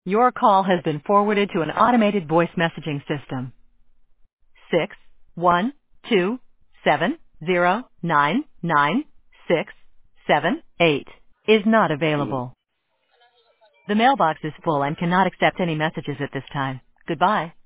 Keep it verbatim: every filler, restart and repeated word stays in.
Your call has been forwarded to an automated voice messaging system. Six one two seven zero nine nine six seven eight is not available. The mailbox is full and cannot accept any messages at this time. Goodbye.